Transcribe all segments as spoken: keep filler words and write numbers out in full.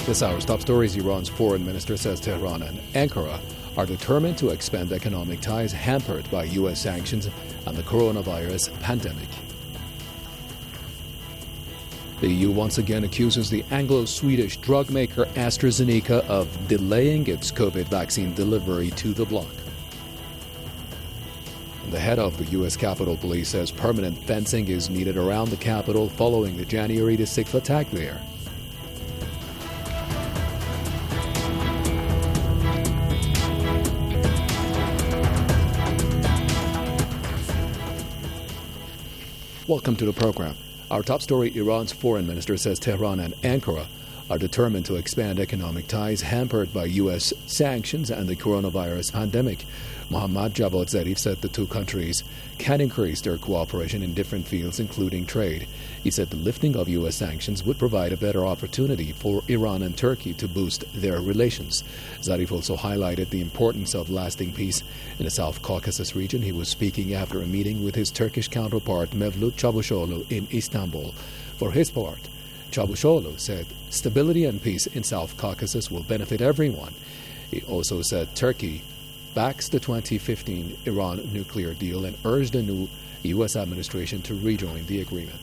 This hour's top stories: Iran's foreign minister says Tehran and Ankara are determined to expand economic ties hampered by U S sanctions and the coronavirus pandemic. The E U once again accuses the Anglo-Swedish drug maker AstraZeneca of delaying its COVID vaccine delivery to the bloc. The head of the U S Capitol Police says permanent fencing is needed around the Capitol following the January the sixth attack there. Welcome to the program. Our top story: Iran's foreign minister says Tehran and Ankara are determined to expand economic ties hampered by U S sanctions and the coronavirus pandemic. Mohammad Javad Zarif said the two countries can increase their cooperation in different fields, including trade. He said the lifting of U S sanctions would provide a better opportunity for Iran and Turkey to boost their relations. Zarif also highlighted the importance of lasting peace in the South Caucasus region. He was speaking after a meeting with his Turkish counterpart Mevlut Çavuşoğlu in Istanbul. For his part, Çavuşoğlu said stability and peace in South Caucasus will benefit everyone. He also said Turkey backs the twenty fifteen Iran nuclear deal and urged the new U S administration to rejoin the agreement.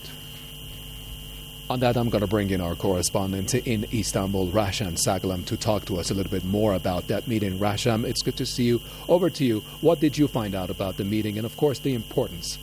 On that, I'm going to bring in our correspondent in Istanbul, Rasham Sagalam, to talk to us a little bit more about that meeting. Rasham, it's good to see you. Over to you. What did you find out about the meeting and, of course, the importance?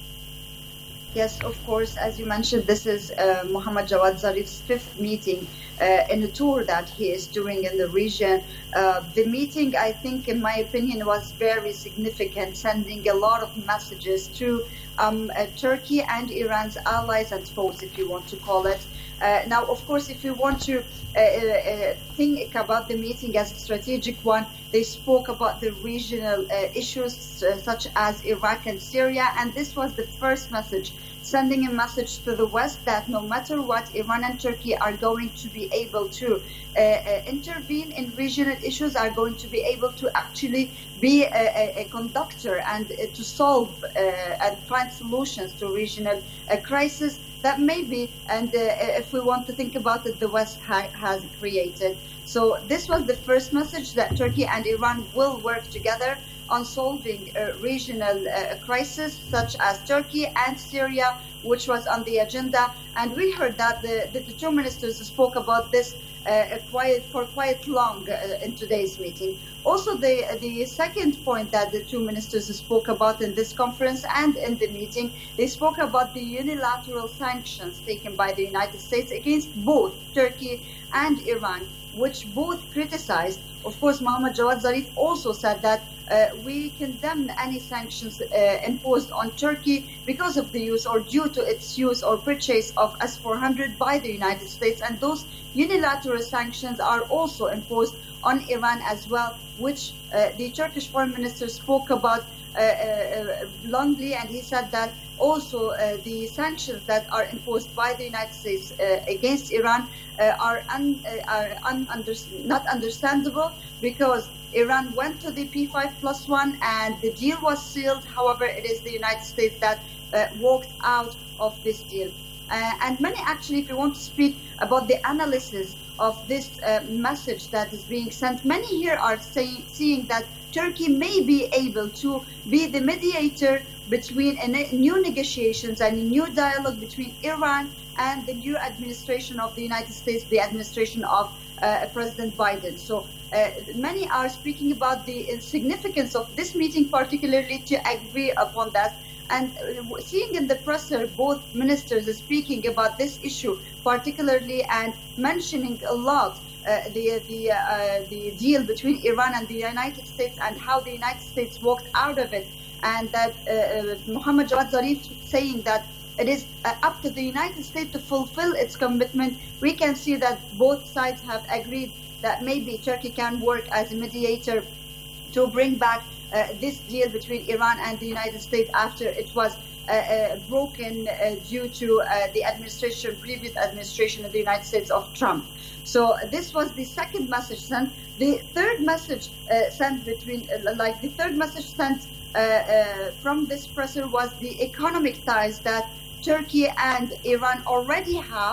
Yes, of course. As you mentioned, this is uh, Mohammad Javad Zarif's fifth meeting uh, in a tour that he is doing in the region. Uh, the meeting, I think, in my opinion, was very significant, sending a lot of messages to um, uh, Turkey and Iran's allies and foes, if you want to call it. Uh, now, of course, if you want to uh, uh, think about the meeting as a strategic one, they spoke about the regional uh, issues uh, such as Iraq and Syria, and this was the first message, sending a message to the West that no matter what, Iran and Turkey are going to be able to uh, uh, intervene in regional issues, are going to be able to actually be a, a, a conductor and uh, to solve uh, and find solutions to regional uh, crises that maybe, and uh, if we want to think about it, the West ha- has created. So this was the first message, that Turkey and Iran will work together on solving a regional uh, crisis such as Turkey and Syria, which was on the agenda. And we heard that the, the, the two ministers spoke about this uh, quite, for quite long uh, in today's meeting. Also, the, the second point that the two ministers spoke about in this conference and in the meeting, they spoke about the unilateral sanctions taken by the United States against both Turkey and Iran, which both criticized. Of course, Mohammad Javad Zarif also said that uh, we condemn any sanctions uh, imposed on Turkey because of the use or due to its use or purchase of S four hundred by the United States. And those unilateral sanctions are also imposed on Iran as well, which uh, the Turkish foreign minister spoke about uh, uh, longly, and he said that also uh, the sanctions that are imposed by the United States uh, against Iran uh, are, un, uh, are un- under- not understandable, because Iran went to the P five plus one and the deal was sealed. However, it is the United States that uh, walked out of this deal. Uh, and many, actually, if you want to speak about the analysis of this uh, message that is being sent, many here are saying, seeing that Turkey may be able to be the mediator between a new negotiations and a new dialogue between Iran and the new administration of the United States, the administration of uh, President Biden. So uh, many are speaking about the significance of this meeting, particularly to agree upon that. And uh, seeing in the presser both ministers speaking about this issue particularly and mentioning a lot uh, the the uh, the deal between Iran and the United States and how the United States walked out of it, and that uh, Mohammad Javad Zarif saying that it is uh, up to the United States to fulfill its commitment, we can see that both sides have agreed that maybe Turkey can work as a mediator to bring back uh, this deal between Iran and the United States after it was uh, uh, broken uh, due to uh, the administration, previous administration of the United States of Trump. So this was the second message sent. The third message uh, sent between, uh, like the third message sent uh, uh, from this presser was the economic ties that Turkey and Iran already have,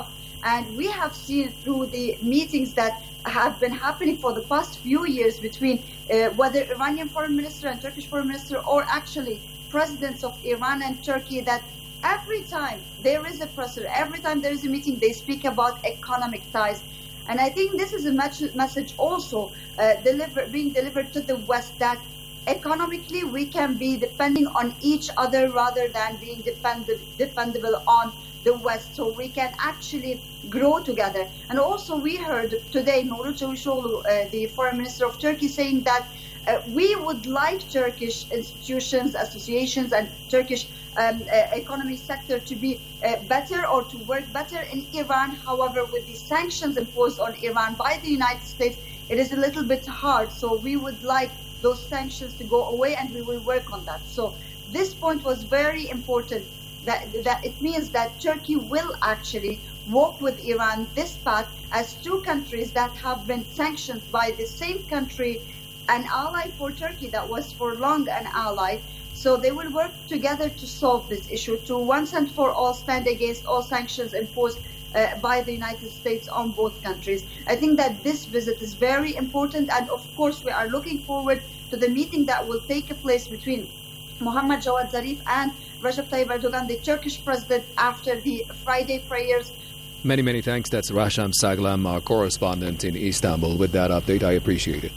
And we have seen through the meetings that have been happening for the past few years between uh, whether Iranian foreign minister and Turkish foreign minister, or actually presidents of Iran and Turkey, that every time there is a precedent, every time there is a meeting, they speak about economic ties. And I think this is a message also uh, deliver, being delivered to the West, that economically we can be depending on each other rather than being depend- dependable on the West, so we can actually grow together. And also we heard today Mevlut Çavuşoğlu, uh, the foreign minister of Turkey, saying that uh, we would like Turkish institutions, associations, and Turkish um, uh, economic sector to be uh, better or to work better in Iran. However, with the sanctions imposed on Iran by the United States, it is a little bit hard. So we would like those sanctions to go away, and we will work on that. So this point was very important. That, that it means that Turkey will actually walk with Iran this path as two countries that have been sanctioned by the same country, an ally for Turkey that was for long an ally. So they will work together to solve this issue, to once and for all stand against all sanctions imposed uh, by the United States on both countries. I think that this visit is very important, and of course we are looking forward to the meeting that will take place between Mohammad Jawad Zarif and Recep Tayyip Erdogan, the Turkish president, after the Friday prayers. Many, many thanks. That's Rasham Saglam, our correspondent in Istanbul. With that update, I appreciate it.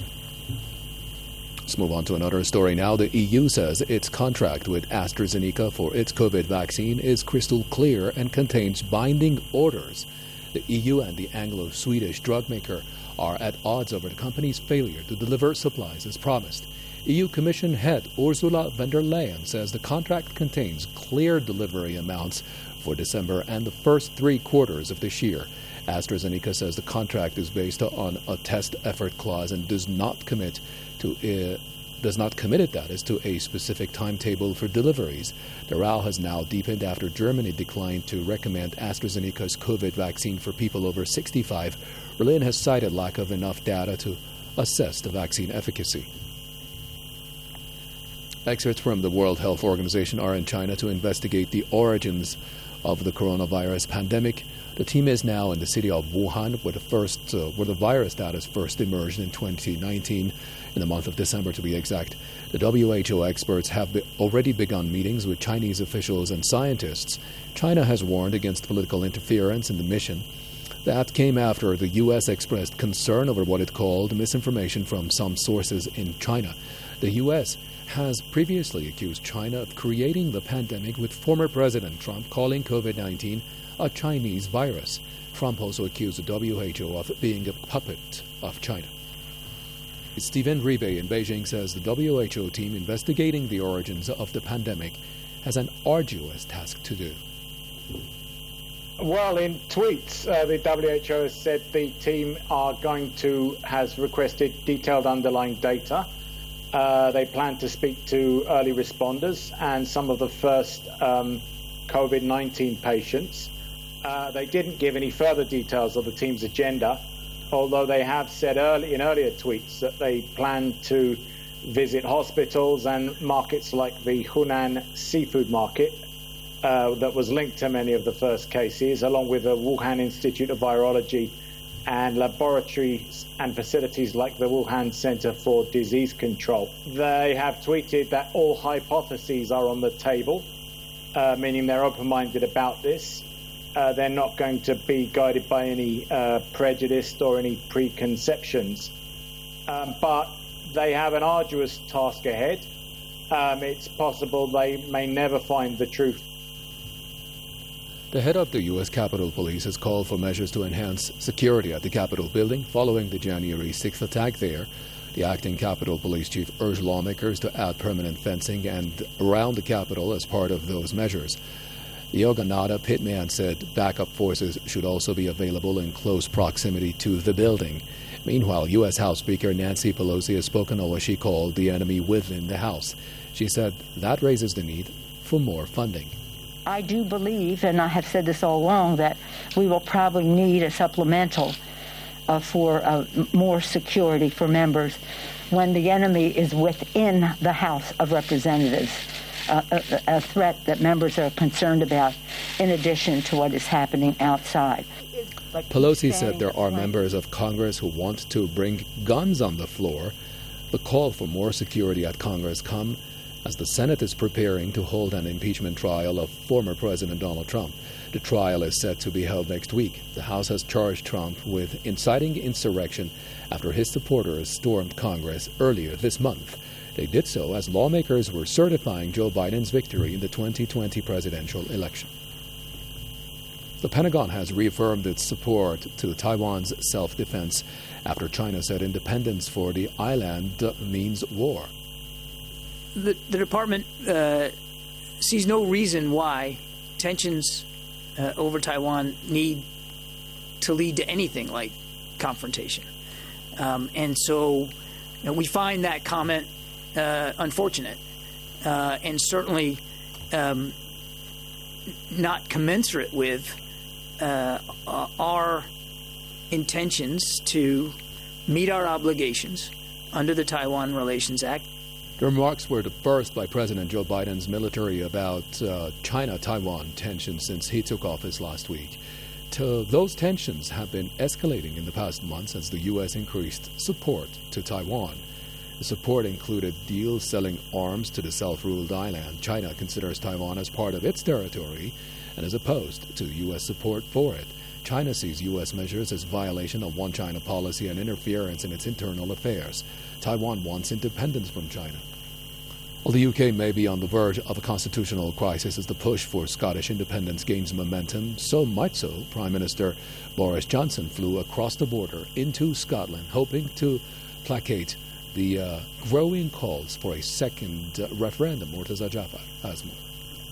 Let's move on to another story now. The E U says its contract with AstraZeneca for its COVID vaccine is crystal clear and contains binding orders. The E U and the Anglo-Swedish drug maker are at odds over the company's failure to deliver supplies as promised. E U Commission head Ursula von der Leyen says the contract contains clear delivery amounts for December and the first three quarters of this year. AstraZeneca says the contract is based on a test effort clause and does not commit to uh, does not commit it, that is, to a specific timetable for deliveries. The row has now deepened after Germany declined to recommend AstraZeneca's COVID vaccine for people over sixty-five. Berlin has cited lack of enough data to assess the vaccine efficacy. Experts from the World Health Organization are in China to investigate the origins of the coronavirus pandemic. The team is now in the city of Wuhan, where the first, uh, where the virus status first emerged in twenty nineteen, in the month of December to be exact. The W H O experts have be- already begun meetings with Chinese officials and scientists. China has warned against political interference in the mission. That came after the U S expressed concern over what it called misinformation from some sources in China. The U S has previously accused China of creating the pandemic, with former President Trump calling COVID nineteen a Chinese virus. Trump also accused the W H O of being a puppet of China. Stephen Ribe in Beijing says the W H O team investigating the origins of the pandemic has an arduous task to do. Well, in tweets, uh, the W H O has said the team are going to, has requested detailed underlying data. Uh, they plan to speak to early responders and some of the first um, COVID nineteen patients. Uh, they didn't give any further details of the team's agenda, although they have said early in earlier tweets that they plan to visit hospitals and markets like the Hunan seafood market uh, that was linked to many of the first cases, along with the Wuhan Institute of Virology and laboratories and facilities like the Wuhan Center for Disease Control. They have tweeted that all hypotheses are on the table, uh, meaning they're open-minded about this. Uh, they're not going to be guided by any uh, prejudice or any preconceptions. Um, but they have an arduous task ahead. Um, it's possible they may never find the truth. The head of the U S Capitol Police has called for measures to enhance security at the Capitol building following the January sixth attack there. The acting Capitol Police Chief urged lawmakers to add permanent fencing and around the Capitol as part of those measures. The Yoganada pitman said backup forces should also be available in close proximity to the building. Meanwhile, U S House Speaker Nancy Pelosi has spoken on what she called the enemy within the House. She said that raises the need for more funding. I do believe, and I have said this all along, that we will probably need a supplemental uh, for uh, more security for members when the enemy is within the House of Representatives. a, a, a threat that members are concerned about, in addition to what is happening outside. Pelosi said there are members of Congress who want to bring guns on the floor. The call for more security at Congress come as the Senate is preparing to hold an impeachment trial of former President Donald Trump. The trial is set to be held next week. The House has charged Trump with inciting insurrection after his supporters stormed Congress earlier this month. They did so as lawmakers were certifying Joe Biden's victory in the twenty twenty presidential election. The Pentagon has reaffirmed its support to Taiwan's self-defense after China said independence for the island means war. The, the department uh, sees no reason why tensions uh, over Taiwan need to lead to anything like confrontation. Um, and so you know, we find that comment uh, unfortunate uh, and certainly um, not commensurate with uh, our intentions to meet our obligations under the Taiwan Relations Act. The remarks were the first by President Joe Biden's military about uh, China-Taiwan tensions since he took office last week. To those tensions have been escalating in the past months as the U S increased support to Taiwan. The support included deals selling arms to the self-ruled island. China considers Taiwan as part of its territory and is opposed to U S support for it. China sees U S measures as violation of one China policy and interference in its internal affairs. Taiwan wants independence from China. Well, the U K may be on the verge of a constitutional crisis as the push for Scottish independence gains momentum. So much so, Prime Minister Boris Johnson flew across the border into Scotland, hoping to placate the uh, growing calls for a second uh, referendum. Murtaza Jafar has more.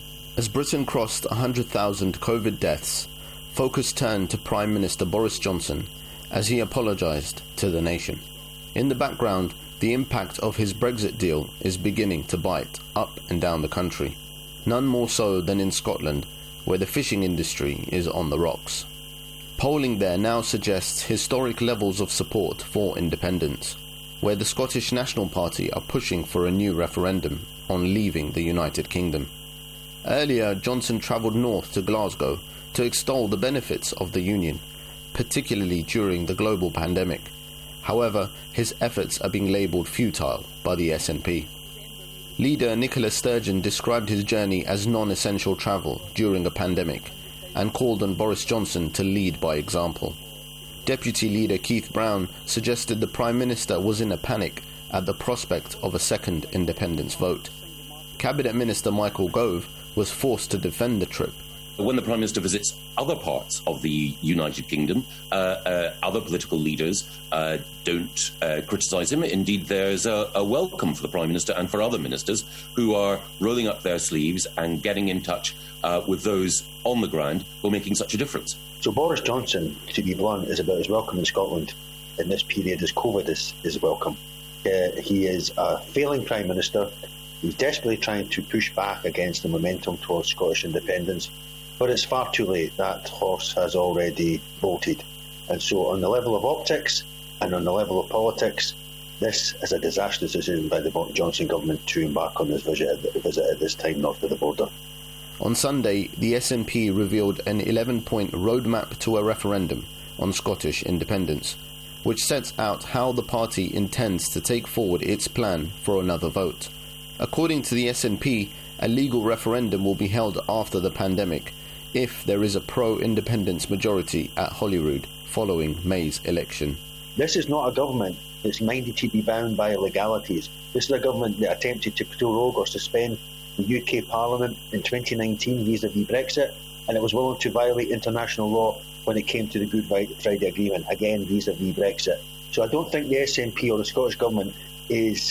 As Britain crossed one hundred thousand COVID deaths, focus turned to Prime Minister Boris Johnson as he apologised to the nation. In the background, the impact of his Brexit deal is beginning to bite up and down the country, none more so than in Scotland, where the fishing industry is on the rocks. Polling there now suggests historic levels of support for independence, where the Scottish National Party are pushing for a new referendum on leaving the United Kingdom. Earlier, Johnson travelled north to Glasgow to extol the benefits of the Union, particularly during the global pandemic. However, his efforts are being labelled futile by the S N P. Leader Nicola Sturgeon described his journey as non-essential travel during a pandemic and called on Boris Johnson to lead by example. Deputy Leader Keith Brown suggested the Prime Minister was in a panic at the prospect of a second independence vote. Cabinet Minister Michael Gove was forced to defend the trip. When the Prime Minister visits other parts of the United Kingdom, uh, uh, other political leaders uh, don't uh, criticise him. Indeed, there's a, a welcome for the Prime Minister and for other ministers who are rolling up their sleeves and getting in touch uh, with those on the ground who are making such a difference. So Boris Johnson, to be blunt, is about as welcome in Scotland in this period as COVID is, is welcome. Uh, he is a failing Prime Minister. He's desperately trying to push back against the momentum towards Scottish independence. But it's far too late. That horse has already bolted. And so on the level of optics and on the level of politics, this is a disastrous decision by the Johnson government to embark on this visit at this time north of the border. On Sunday, the S N P revealed an eleven-point roadmap to a referendum on Scottish independence, which sets out how the party intends to take forward its plan for another vote. According to the S N P, a legal referendum will be held after the pandemic, if there is a pro-independence majority at Holyrood following May's election. This is not a government that's minded to be bound by legalities. This is a government that attempted to prorogue or suspend the U K Parliament in twenty nineteen vis-à-vis Brexit, and it was willing to violate international law when it came to the Good Friday Agreement, again vis-à-vis Brexit. So I don't think the S N P or the Scottish Government is,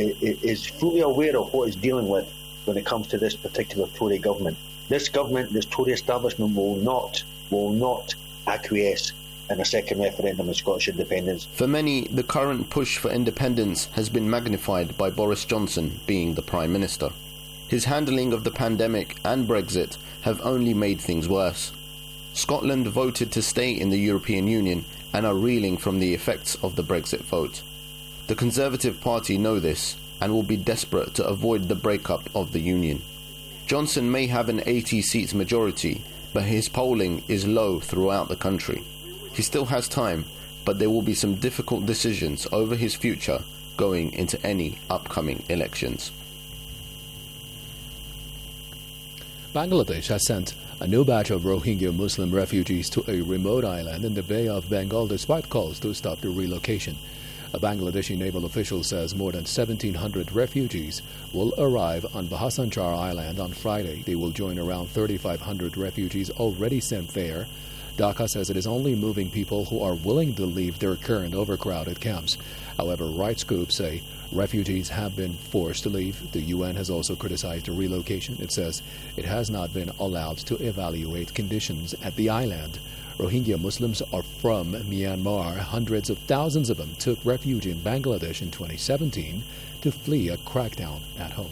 is fully aware of what it's dealing with when it comes to this particular Tory government. This government, this Tory establishment will not, will not acquiesce in a second referendum on Scottish independence. For many, the current push for independence has been magnified by Boris Johnson being the Prime Minister. His handling of the pandemic and Brexit have only made things worse. Scotland voted to stay in the European Union and are reeling from the effects of the Brexit vote. The Conservative Party know this and will be desperate to avoid the breakup of the Union. Johnson may have an eighty seats majority, but his polling is low throughout the country. He still has time, but there will be some difficult decisions over his future going into any upcoming elections. Bangladesh has sent a new batch of Rohingya Muslim refugees to a remote island in the Bay of Bengal despite calls to stop the relocation. A Bangladeshi naval official says more than seventeen hundred refugees will arrive on Bhasan Char Island on Friday. They will join around thirty-five hundred refugees already sent there. Dhaka says it is only moving people who are willing to leave their current overcrowded camps. However, rights groups say refugees have been forced to leave. The U N has also criticized the relocation. It says it has not been allowed to evaluate conditions at the island. Rohingya Muslims are from Myanmar. Hundreds of thousands of them took refuge in Bangladesh in twenty seventeen to flee a crackdown at home.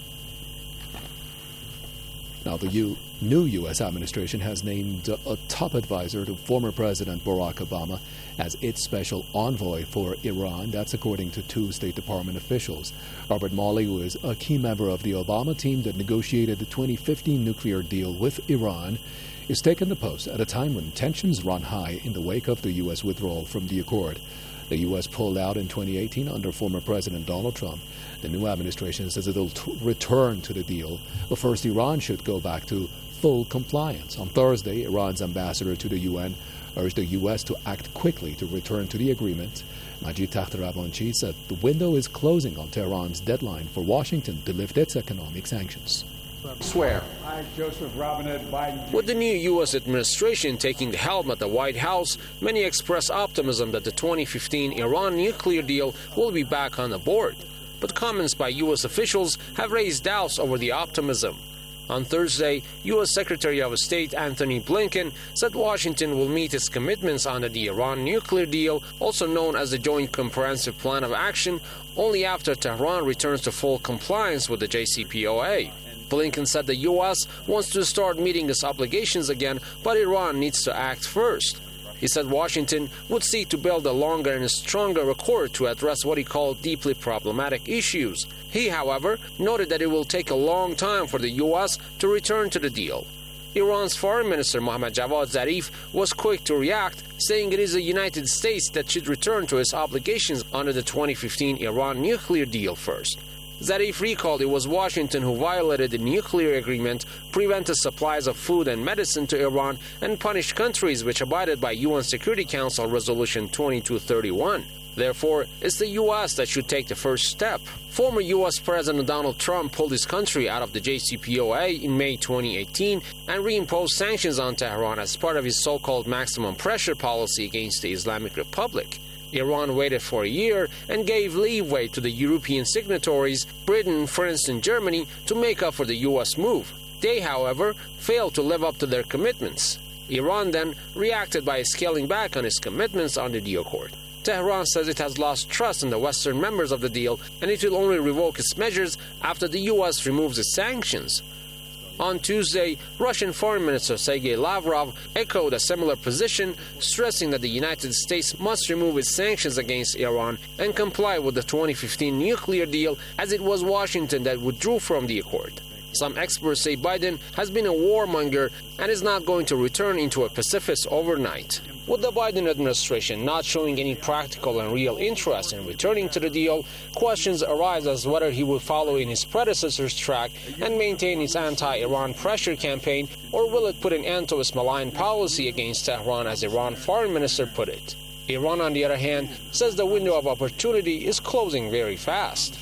Now, the U- new U S administration has named a top advisor to former President Barack Obama as its special envoy for Iran. That's according to two State Department officials. Robert Malley, who is a key member of the Obama team that negotiated the twenty fifteen nuclear deal with Iran, is taking the post at a time when tensions run high in the wake of the U S withdrawal from the accord. The U S pulled out in twenty eighteen under former President Donald Trump. The new administration says it will t- return to the deal, but first Iran should go back to full compliance. On Thursday, Iran's ambassador to the U N urged the U S to act quickly to return to the agreement. Majid Takht Ravanchi said the window is closing on Tehran's deadline for Washington to lift its economic sanctions. Swear. I, Joseph Robinette Biden. With the new U S administration taking the helm at the White House, many express optimism that the twenty fifteen Iran nuclear deal will be back on the board. But comments by U S officials have raised doubts over the optimism. On Thursday, U S Secretary of State Antony Blinken said Washington will meet its commitments under the Iran nuclear deal, also known as the Joint Comprehensive Plan of Action, only after Tehran returns to full compliance with the J C P O A. Blinken said the U S wants to start meeting its obligations again, but Iran needs to act first. He said Washington would seek to build a longer and stronger accord to address what he called deeply problematic issues. He, however, noted that it will take a long time for the U S to return to the deal. Iran's Foreign Minister Mohammad Javad Zarif was quick to react, saying it is the United States that should return to its obligations under the twenty fifteen Iran nuclear deal first. Zarif recalled it was Washington who violated the nuclear agreement, prevented supplies of food and medicine to Iran, and punished countries which abided by U N Security Council Resolution twenty-two thirty-one. Therefore, it's the U S that should take the first step. Former U S President Donald Trump pulled his country out of the J C P O A in May twenty eighteen and reimposed sanctions on Tehran as part of his so-called maximum pressure policy against the Islamic Republic. Iran waited for a year and gave leeway to the European signatories, Britain, France, and Germany, to make up for the U S move. They, however, failed to live up to their commitments. Iran then reacted by scaling back on its commitments under the accord. Tehran says it has lost trust in the Western members of the deal, and it will only revoke its measures after the U S removes its sanctions. On Tuesday, Russian Foreign Minister Sergei Lavrov echoed a similar position, stressing that the United States must remove its sanctions against Iran and comply with the twenty fifteen nuclear deal, as it was Washington that withdrew from the accord. Some experts say Biden has been a warmonger and is not going to return into a pacifist overnight. With the Biden administration not showing any practical and real interest in returning to the deal, questions arise as whether he will follow in his predecessor's track and maintain its anti-Iran pressure campaign, or will it put an end to its malign policy against Tehran, as Iran Foreign Minister put it. Iran, on the other hand, says the window of opportunity is closing very fast.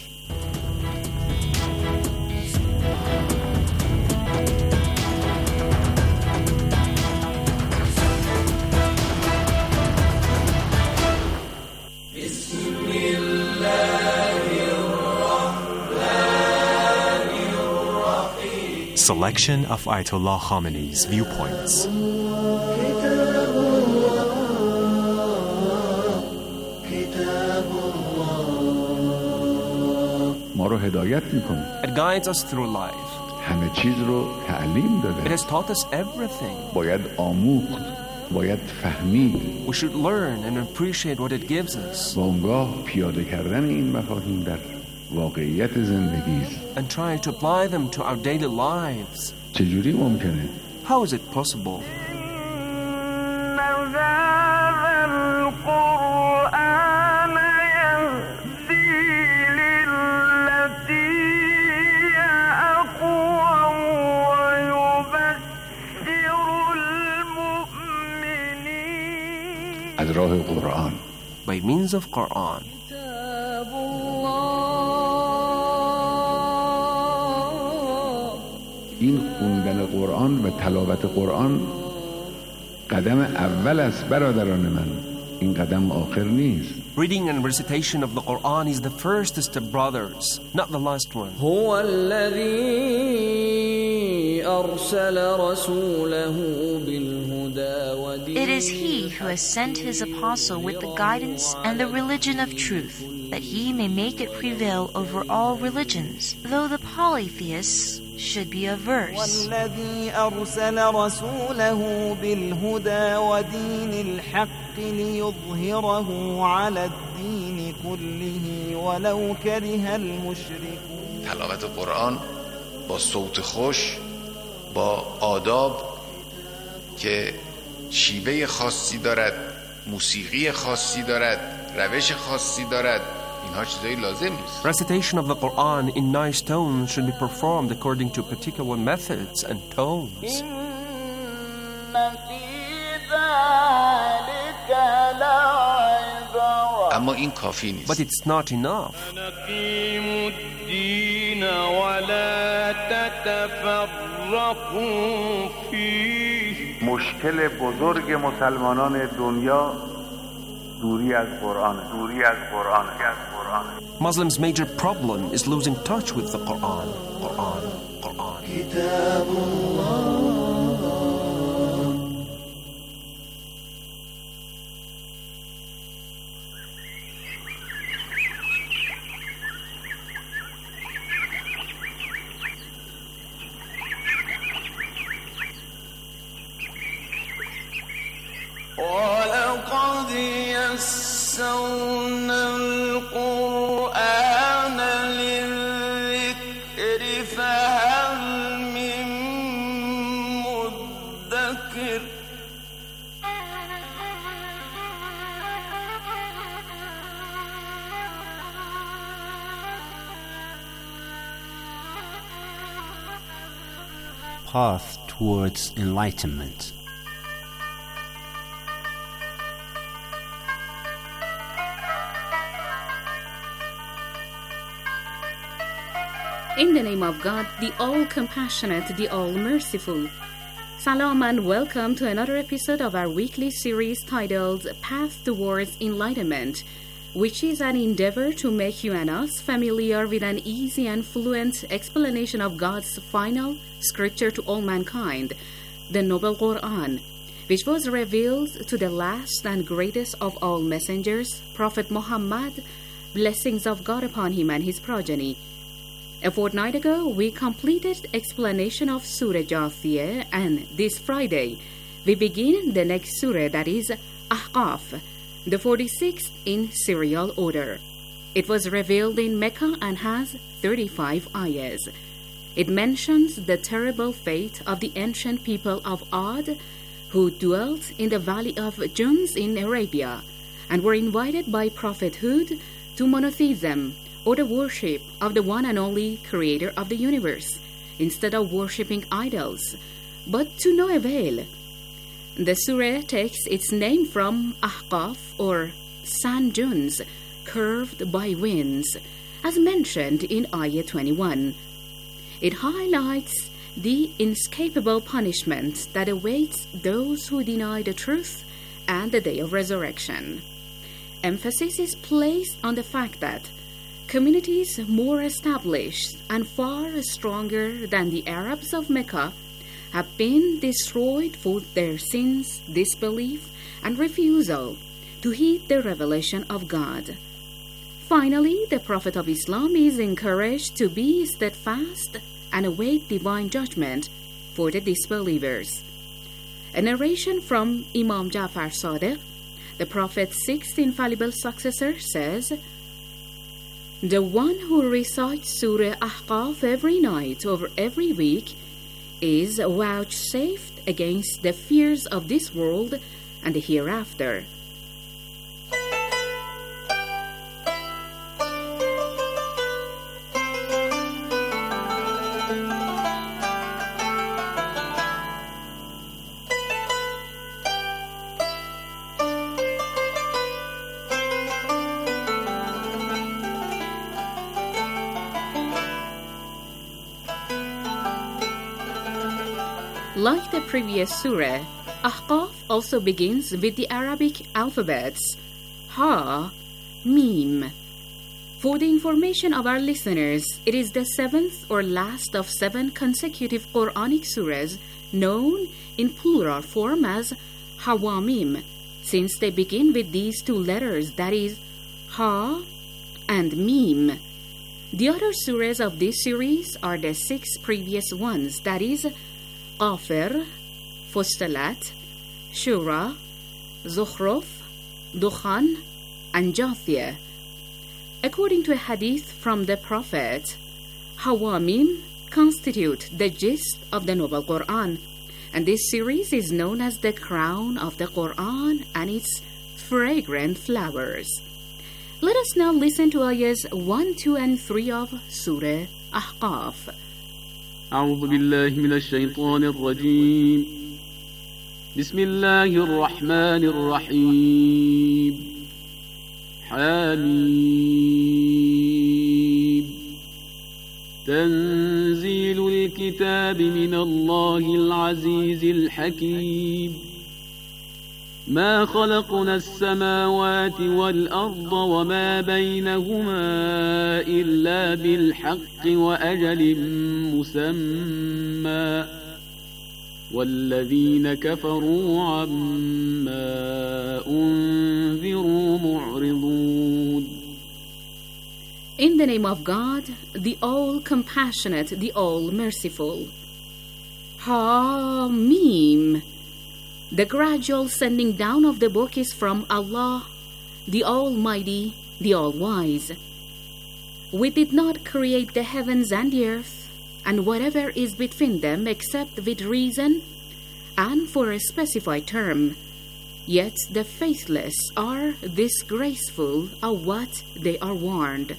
Selection of Ayatollah Khamenei's viewpoints. It guides us through life. It has taught us everything. We should learn and appreciate what it gives us. واقعیت زندگی است. And trying to apply them to our daily lives. چجوری ممکنه؟ How is it possible? از راه قرآن. By means of Quran. این خوندن قرآن و تلاوت قرآن قدم اول است برادران من. این قدم آخر نیست. Reading and recitation of the Quran is the first step, brothers, not the last one. هو الذي أرسل رسوله بالهدى ودين. It is he who has sent his apostle with the guidance and the religion of truth, that he may make it prevail over all religions, though the polytheists should be averse. والذي أرسل رسوله بالهدى ودين الحق ليظهره على الدين كله ولو كره المشركون. تلاوت قرآن با صوت خوش، با آداب که شیوه خاصی دارد، موسیقی خاصی دارد، روش خاصی دارد، اینها چیزایی لازم نیست. Recitation of the Quran in nice tones should be performed according to particular methods and tones. إن في ذلك لعبرة. اما این کافی نیست. But it's not enough. أقيموا الدين ولا تتفرقوا فيه. مشکل بزرگ مسلمانان دنیا دوری از قرآن، دوری از قرآن، از قرآن. Muslims' major problem is losing touch with the Quran. Quran, Quran. كتاب الله. ولقد يسرنا القرآن للذكر فهل من مدكر. Path towards enlightenment. In the name of God, the all-compassionate, the all-merciful. Salam and welcome to another episode of our weekly series titled Path Towards Enlightenment, which is an endeavor to make you and us familiar with an easy and fluent explanation of God's final scripture to all mankind, the Noble Quran, which was revealed to the last and greatest of all messengers, Prophet Muhammad, blessings of God upon him and his progeny. A fortnight ago, we completed explanation of Surah Jathiyah, and this Friday, we begin the next surah, that is Ahqaf, the forty-sixth in serial order. It was revealed in Mecca and has thirty-five ayahs. It mentions the terrible fate of the ancient people of Ad, who dwelt in the valley of Junz in Arabia, and were invited by Prophet Hud to monotheism, or the worship of the one and only creator of the universe, instead of worshipping idols, but to no avail. The surah takes its name from Ahqaf, or sand dunes, curved by winds, as mentioned in Ayah twenty-one. It highlights the inescapable punishment that awaits those who deny the truth and the day of resurrection. Emphasis is placed on the fact that communities more established and far stronger than the Arabs of Mecca have been destroyed for their sins, disbelief, and refusal to heed the revelation of God. Finally, the Prophet of Islam is encouraged to be steadfast and await divine judgment for the disbelievers. A narration from Imam Ja'far Sadiq, the Prophet's sixth infallible successor, says, The one who recites Surah Ahqaf every night or every week is vouchsafed against the fears of this world and the hereafter. Like the previous surah, Ahqaf also begins with the Arabic alphabets Ha, Mim. For the information of our listeners, it is the seventh or last of seven consecutive Quranic surahs known in plural form as Hawamim, since they begin with these two letters, that is, Ha and Mim. The other surahs of this series are the six previous ones, that is, Ghafir, Fussilat, Shura, Zukhruf, Dukhan, and Jathiyah. According to a hadith from the Prophet, Hawamim constitute the gist of the Noble Quran, and this series is known as the crown of the Quran and its fragrant flowers. Let us now listen to ayahs one, two, and three of Surah Ahqaf. أعوذ بالله من الشيطان الرجيم بسم الله الرحمن الرحيم حميم تنزيل الكتاب من الله العزيز الحكيم ما خلقنا السماوات والأرض وما بينهما إلا بالحق وأجل مسمى والذين كفروا عما أنذروا معرضون. In the name of God, the All-Compassionate, the All-Merciful. Ha-Mim. The gradual sending down of the book is from Allah, the Almighty, the All-Wise. We did not create the heavens and the earth, and whatever is between them except with reason and for a specified term. Yet the faithless are disgraceful of what they are warned.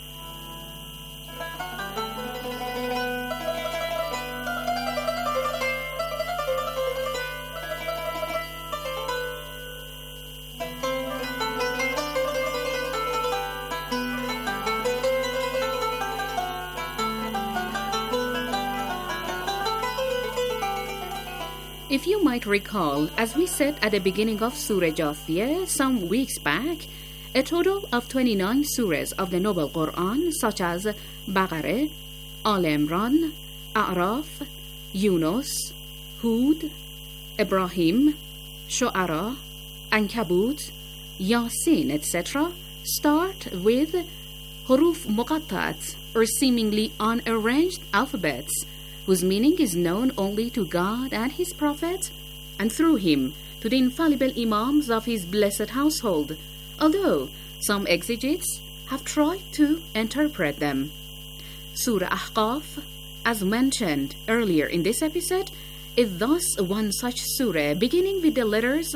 If you might recall, as we said at the beginning of Surah Jathiyah some weeks back, a total of twenty-nine surahs of the Noble Quran, such as Baqarah, Al Imran, A'raf, Yunus, Hud, Ibrahim, Shu'ara, Ankabut, Yasin, et cetera, start with huruf muqattat, or seemingly unarranged alphabets, whose meaning is known only to God and His Prophet, and through him to the infallible Imams of his blessed household, although some exegetes have tried to interpret them. Surah Ahqaf, as mentioned earlier in this episode, is thus one such surah beginning with the letters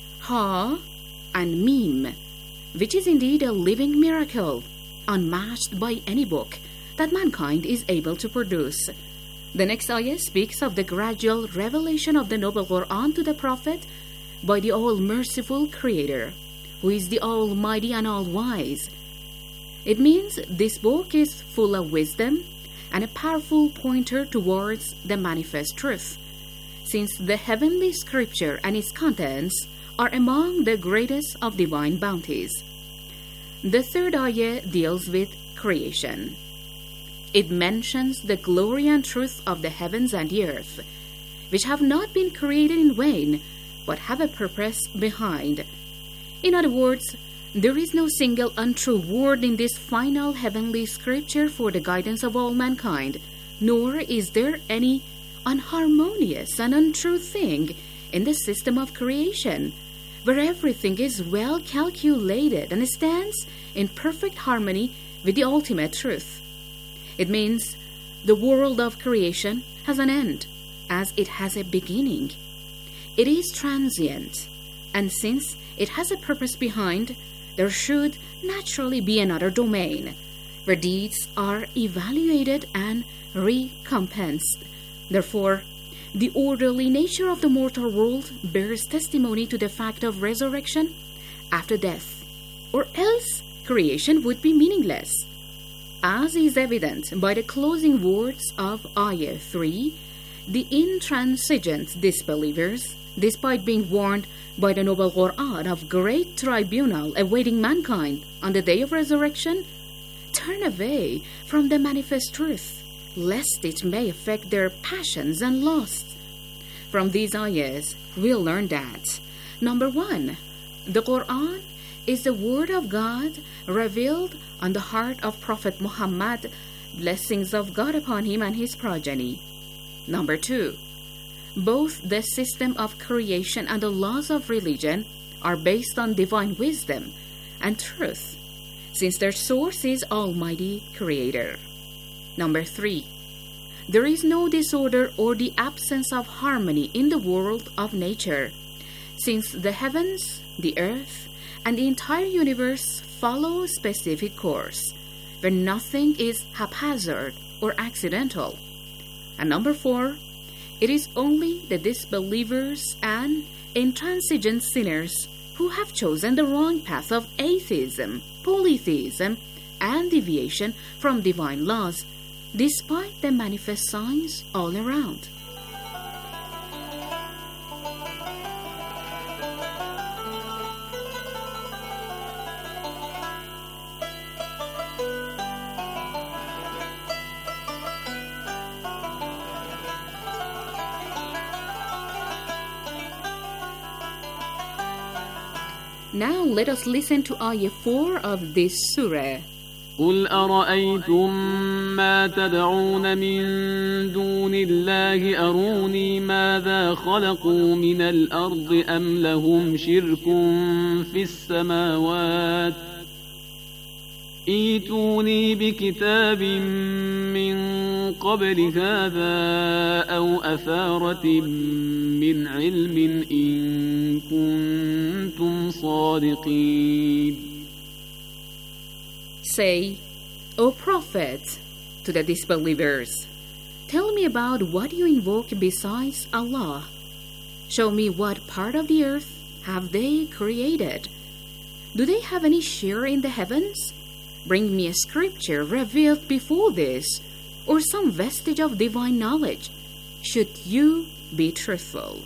Ha and Mim, which is indeed a living miracle, unmatched by any book that mankind is able to produce. The next ayah speaks of the gradual revelation of the Noble Quran to the Prophet by the All-Merciful Creator, who is the Almighty and All-Wise. It means this book is full of wisdom and a powerful pointer towards the manifest truth, since the heavenly scripture and its contents are among the greatest of divine bounties. The third ayah deals with creation. It mentions the glory and truth of the heavens and the earth, which have not been created in vain, but have a purpose behind. In other words, there is no single untrue word in this final heavenly scripture for the guidance of all mankind, nor is there any unharmonious and untrue thing in the system of creation, where everything is well calculated and stands in perfect harmony with the ultimate truth. It means the world of creation has an end, as it has a beginning. It is transient, and since it has a purpose behind, there should naturally be another domain, where deeds are evaluated and recompensed. Therefore, the orderly nature of the mortal world bears testimony to the fact of resurrection after death, or else creation would be meaningless. As is evident by the closing words of Ayah three, the intransigent disbelievers, despite being warned by the noble Quran of great tribunal awaiting mankind on the day of resurrection, turn away from the manifest truth, lest it may affect their passions and lusts. From these ayahs, we'll learn that, number one, the Quran is the word of God revealed on the heart of Prophet Muhammad, blessings of God upon him and his progeny. Number two, both the system of creation and the laws of religion are based on divine wisdom and truth, since their source is Almighty Creator. Number three, there is no disorder or the absence of harmony in the world of nature, since the heavens, the earth, and the entire universe follow a specific course, where nothing is haphazard or accidental. And number four, it is only the disbelievers and intransigent sinners who have chosen the wrong path of atheism, polytheism, and deviation from divine laws, despite the manifest signs all around. Now let us listen to Ayah four of this surah. قل أرأيتم ما تدعون من دون الله أروني ماذا خلقوا من الأرض أم لهم شرك في السماوات ائتوني بكتاب من قبل هذا أو أثارة من علم إن كنتم صادقين. Say, O Prophet, to the disbelievers, tell me about what you invoke besides Allah. Show me what part of the earth have they created. Do they have any share in the heavens? Bring me a scripture revealed before this, or some vestige of divine knowledge, should you be truthful.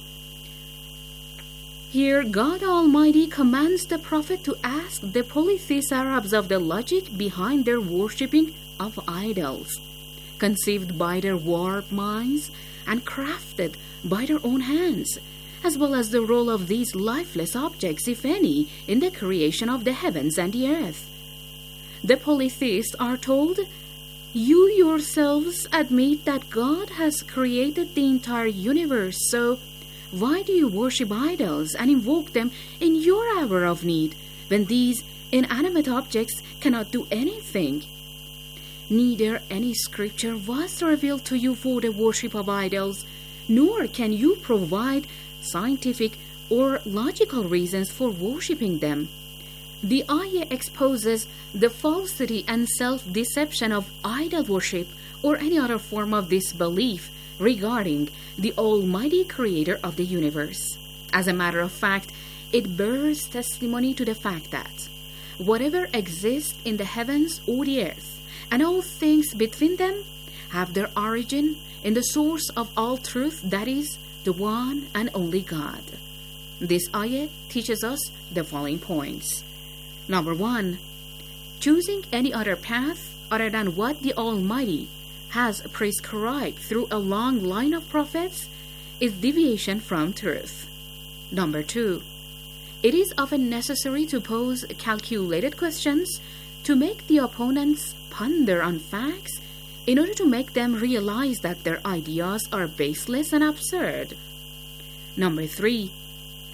Here, God Almighty commands the Prophet to ask the polytheist Arabs of the logic behind their worshipping of idols, conceived by their warped minds and crafted by their own hands, as well as the role of these lifeless objects, if any, in the creation of the heavens and the earth. The polytheists are told, you yourselves admit that God has created the entire universe, so why do you worship idols and invoke them in your hour of need, when these inanimate objects cannot do anything? Neither any scripture was revealed to you for the worship of idols, nor can you provide scientific or logical reasons for worshipping them. The ayah exposes the falsity and self-deception of idol worship or any other form of disbelief regarding the Almighty Creator of the universe. As a matter of fact, it bears testimony to the fact that whatever exists in the heavens or the earth, and all things between them, have their origin in the source of all truth, that is, the one and only God. This ayah teaches us the following points. Number one, choosing any other path other than what the Almighty has prescribed through a long line of prophets is deviation from truth. Number two, it is often necessary to pose calculated questions to make the opponents ponder on facts in order to make them realize that their ideas are baseless and absurd. Number three,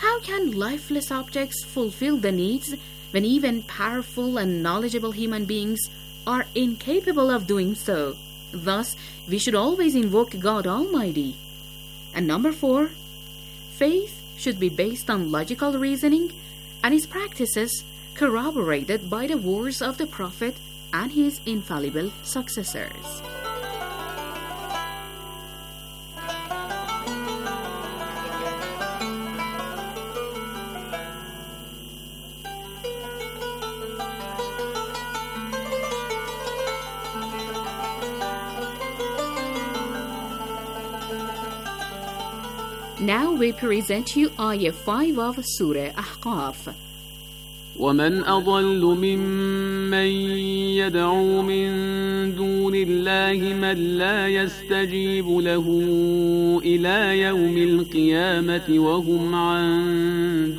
How can lifeless objects fulfill the needs when even powerful and knowledgeable human beings are incapable of doing so? Thus, we should always invoke God Almighty. And number four, faith should be based on logical reasoning and its practices corroborated by the words of the Prophet and his infallible successors. Now we present you Ayah five of Surah Ahqaf. ومن أضل ممن يدعو من دون الله من لا يستجيب له إلى يوم القيامة وهم عن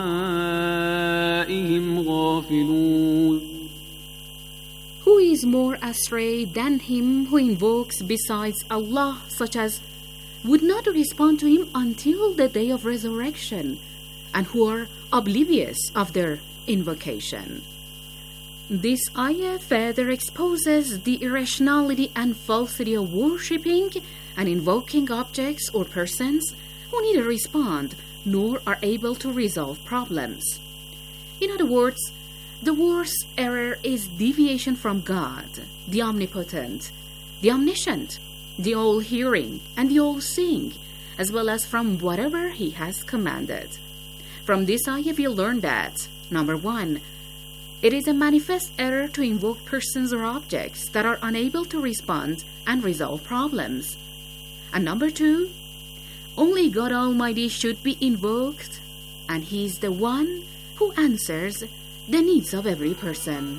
دعائهم غافلون. Who is more astray than him who invokes besides Allah, such as would not respond to him until the day of resurrection, and who are oblivious of their invocation. This ayah further exposes the irrationality and falsity of worshipping and invoking objects or persons who neither respond nor are able to resolve problems. In other words, the worst error is deviation from God, the omnipotent, the omniscient, the all-hearing, and the all-seeing, as well as from whatever he has commanded. From this ayah we learn that, number one, it is a manifest error to invoke persons or objects that are unable to respond and resolve problems. And number two, only God Almighty should be invoked, and He is the one who answers the needs of every person.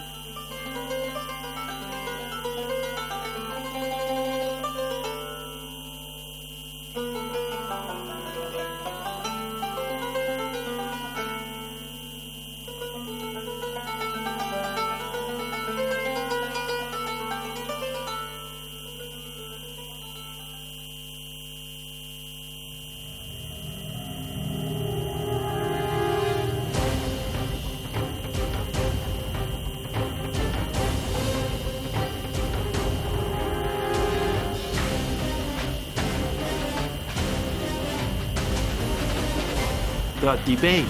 The debate.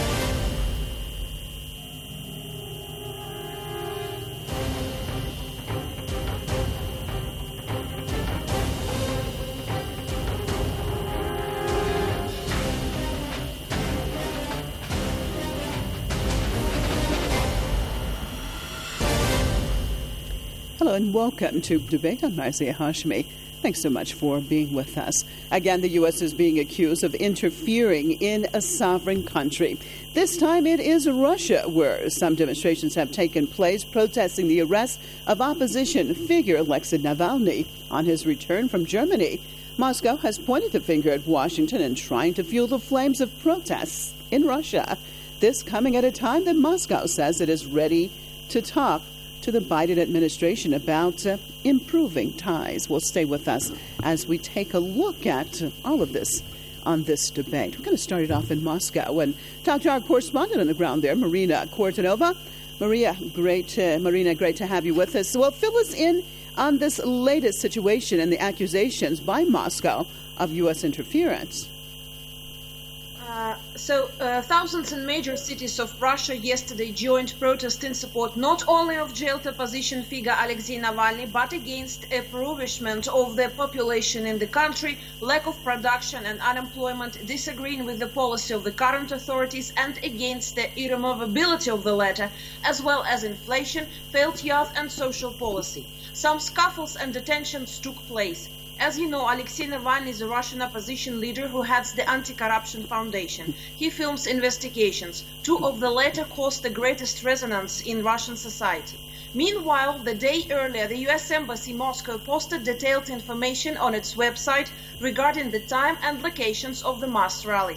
Hello and welcome to Debate. I'm Marzieh Hashmi. Thanks so much for being with us. Again, the U S is being accused of interfering in a sovereign country. This time it is Russia, where some demonstrations have taken place protesting the arrest of opposition figure Alexei Navalny on his return from Germany. Moscow has pointed the finger at Washington and trying to fuel the flames of protests in Russia. This coming at a time that Moscow says it is ready to talk to the Biden administration about uh, improving ties. Well, stay with us as we take a look at uh, all of this on this debate. We're going to start it off in Moscow and talk to our correspondent on the ground there, Marina Kortunova. Maria, great, uh, Marina, great to have you with us. Well, fill us in on this latest situation and the accusations by Moscow of U S interference. Uh, so, uh, thousands in major cities of Russia yesterday joined protest in support not only of jailed opposition figure Alexei Navalny, but against impoverishment of the population in the country, lack of production and unemployment, disagreeing with the policy of the current authorities, and against the irremovability of the latter, as well as inflation, failed youth and social policy. Some scuffles and detentions took place. As you know, Alexei Navalny is a Russian opposition leader who heads the Anti-Corruption Foundation. He films investigations. Two of the latter caused the greatest resonance in Russian society. Meanwhile, the day earlier, the U S Embassy Moscow posted detailed information on its website regarding the time and locations of the mass rallies.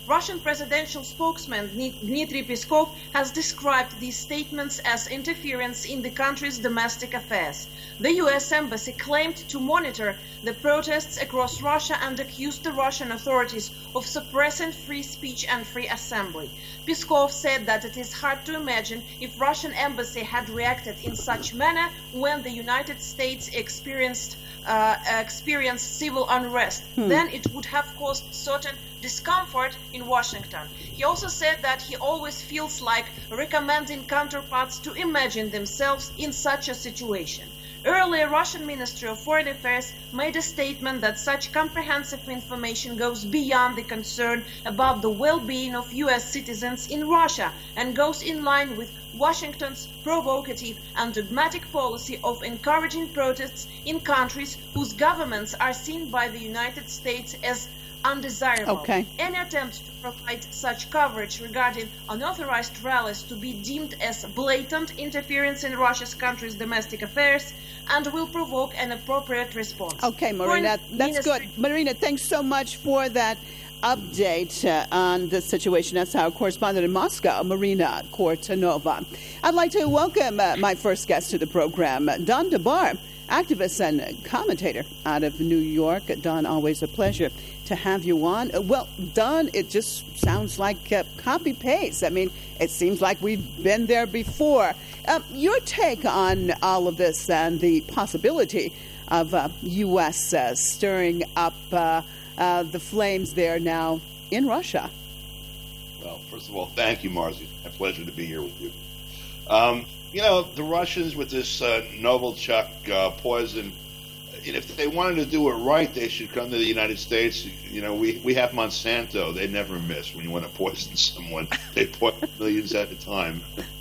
Russian presidential spokesman Dmitry Peskov has described these statements as interference in the country's domestic affairs. The U S embassy claimed to monitor the protests across Russia and accused the Russian authorities of suppressing free speech and free assembly. Peskov said that it is hard to imagine if Russian embassy had reacted in such manner when the United States experienced uh, experienced civil unrest. Hmm. Then it would have caused certain discomfort in Washington. He also said that he always feels like recommending counterparts to imagine themselves in such a situation. Earlier, Russian Ministry of Foreign Affairs made a statement that such comprehensive information goes beyond the concern about the well-being of U S citizens in Russia and goes in line with Washington's provocative and dogmatic policy of encouraging protests in countries whose governments are seen by the United States as undesirable. Okay. Any attempt to provide such coverage regarding unauthorized rallies to be deemed as blatant interference in Russia's country's domestic affairs and will provoke an appropriate response. Okay, Marina, Foreign that's Ministry- good. Marina, thanks so much for that update uh, on the situation. That's our correspondent in Moscow, Marina Kortanova. I'd like to welcome uh, my first guest to the program, Don DeBar, activist and commentator out of New York. Don, always a pleasure to have you on. Well, Don, it just sounds like uh, copy-paste. I mean, it seems like we've been there before. Um, your take on all of this and the possibility of uh, U S uh, stirring up uh, uh, the flames there now in Russia? Well, first of all, thank you, Marcy. It's a pleasure to be here with you. Um, you know, the Russians with this uh, Novichok uh, poison, if they wanted to do it right, they should come to the United States. You know, we, we have Monsanto. They never miss when you want to poison someone. They poison millions at a time.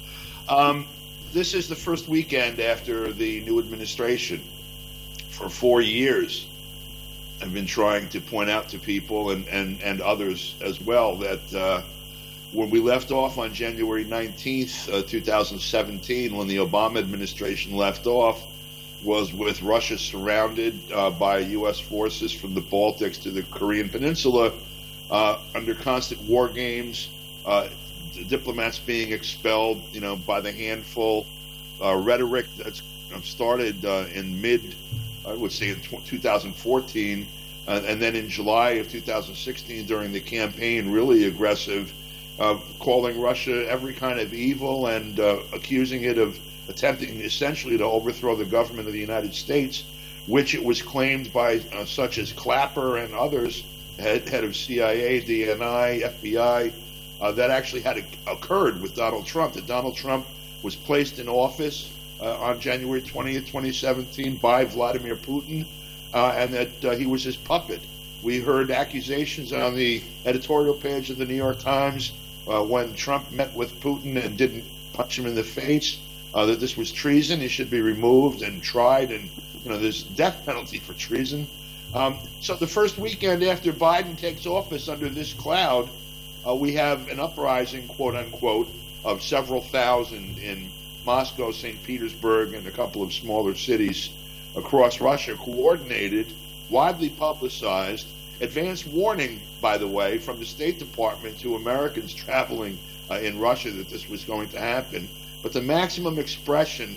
Um, this is the first weekend after the new administration. For four years, I've been trying to point out to people and, and, and others as well that uh, when we left off on January nineteenth, uh, two thousand seventeen, when the Obama administration left off, was with Russia surrounded uh, by U S forces from the Baltics to the Korean Peninsula uh, under constant war games, uh, diplomats being expelled, you know, by the handful, uh, rhetoric that's started uh, in mid, I would say in two thousand fourteen, uh, and then in July of two thousand sixteen during the campaign, really aggressive, uh, calling Russia every kind of evil and uh, accusing it of attempting essentially to overthrow the government of the United States, which it was claimed by uh, such as Clapper and others, head, head of C I A, D N I, F B I, uh, that actually had occurred with Donald Trump, that Donald Trump was placed in office uh, on January twentieth, twenty seventeen by Vladimir Putin, uh, and that uh, he was his puppet. We heard accusations on the editorial page of the New York Times uh, when Trump met with Putin and didn't punch him in the face, Uh, that this was treason. He should be removed and tried, and you know there's death penalty for treason. Um, so the first weekend after Biden takes office under this cloud, uh, we have an uprising, quote unquote, of several thousand in Moscow, Saint Petersburg, and a couple of smaller cities across Russia, coordinated, widely publicized, advance warning, by the way, from the State Department to Americans traveling uh, in Russia that this was going to happen. But the maximum expression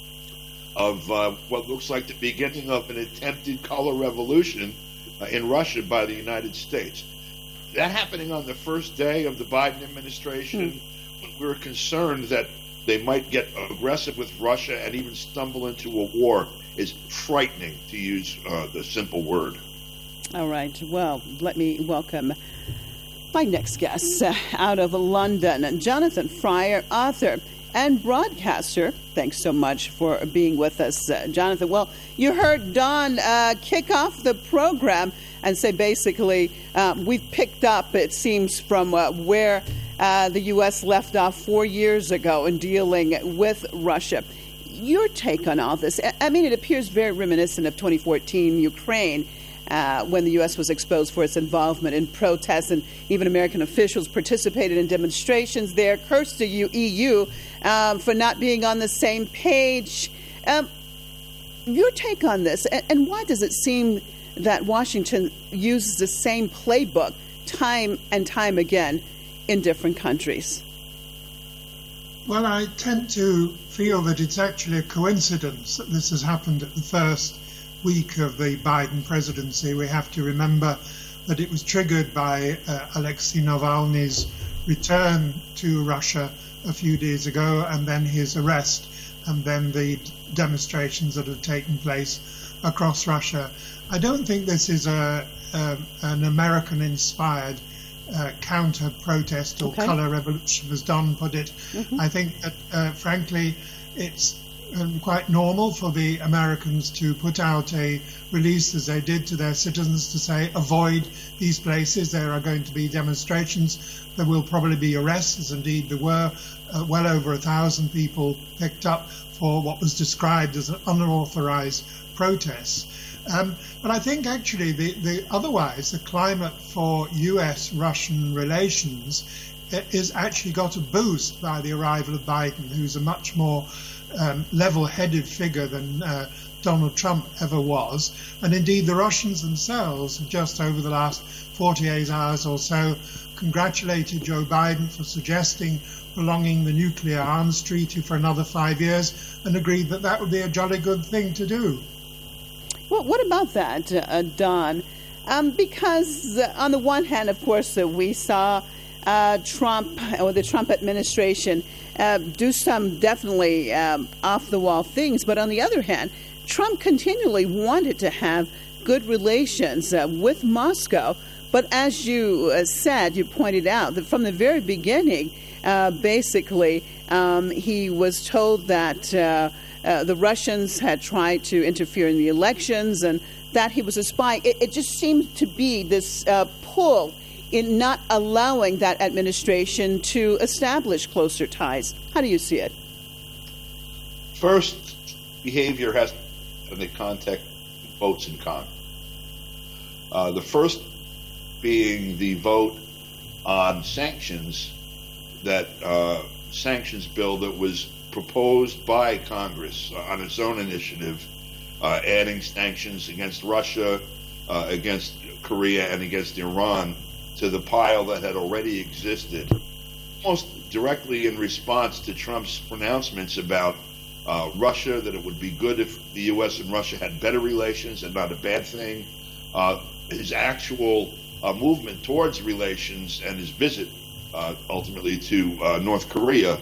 of uh, what looks like the beginning of an attempted color revolution uh, in Russia by the United States. That happening on the first day of the Biden administration, mm. we were concerned that they might get aggressive with Russia and even stumble into a war, is frightening, to use uh, the simple word. All right. Well, let me welcome my next guest uh, out of London, Jonathan Fryer, author and broadcaster. Thanks so much for being with us, uh, Jonathan. Well, you heard Don uh, kick off the program and say basically uh, we've picked up, it seems, from uh, where uh, the U S left off four years ago in dealing with Russia. Your take on all this? I mean, it appears very reminiscent of twenty fourteen Ukraine, Uh, when the U S was exposed for its involvement in protests, and even American officials participated in demonstrations there, cursed the E U um, for not being on the same page. Um, your take on this, and, and why does it seem that Washington uses the same playbook time and time again in different countries? Well, I tend to feel that it's actually a coincidence that this has happened at the first week of the Biden presidency. We have to remember that it was triggered by uh, Alexei Navalny's return to Russia a few days ago, and then his arrest, and then the demonstrations that have taken place across Russia. I don't think this is a, a an American-inspired uh, counter-protest or okay. color revolution, as Don put it. Mm-hmm. I think that, uh, frankly, it's um, quite normal for the Americans to put out a release, as they did to their citizens, to say, avoid these places. There are going to be demonstrations. There will probably be arrests, as indeed there were. Uh, well over a thousand people picked up for what was described as an unauthorized protest. Um, but I think actually the, the otherwise the climate for U S Russian relations is actually got a boost by the arrival of Biden, who's a much more um, level-headed figure than uh, Donald Trump ever was. And indeed the Russians themselves have just over the last forty-eight hours or so congratulated Joe Biden for suggesting prolonging the nuclear arms treaty for another five years and agreed that that would be a jolly good thing to do. Well, what about that, uh, Don? Um, because uh, on the one hand, of course, uh, we saw uh, Trump or the Trump administration uh, do some definitely um, off-the-wall things. But on the other hand, Trump continually wanted to have good relations uh, with Moscow. But as you uh, said, you pointed out that from the very beginning, uh, basically, um, he was told that uh, uh, the Russians had tried to interfere in the elections and that he was a spy. It, it just seemed to be this uh, pull in not allowing that administration to establish closer ties. How do you see it? First, behavior has to be in the context of votes in Congress. Uh, the first being the vote on sanctions, that uh, sanctions bill that was proposed by Congress uh, on its own initiative, uh, adding sanctions against Russia, uh, against Korea, and against Iran to the pile that had already existed, almost directly in response to Trump's pronouncements about uh, Russia, that it would be good if the U S and Russia had better relations and not a bad thing. Uh, his actual uh, movement towards relations and his visit uh, ultimately to uh, North Korea,